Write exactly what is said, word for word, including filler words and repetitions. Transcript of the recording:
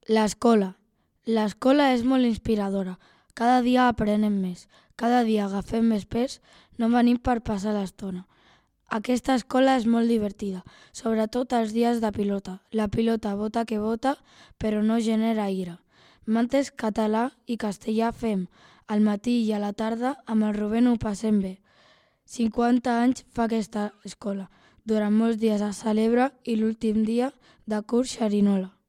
L'escola. L'escola és molt inspiradora. Cada dia aprenem més. Cada dia agafem més pes. No venim per passar l'estona. Aquesta escola és molt divertida, sobretot els dies de pilota. La pilota bota que bota, però no genera ira. Mantes català i castellà fem. Al matí i a la tarda amb el Rubén ho passem bé. cinquanta anys fa aquesta escola. Durant molts dies es celebra i l'últim dia de curs xerinola.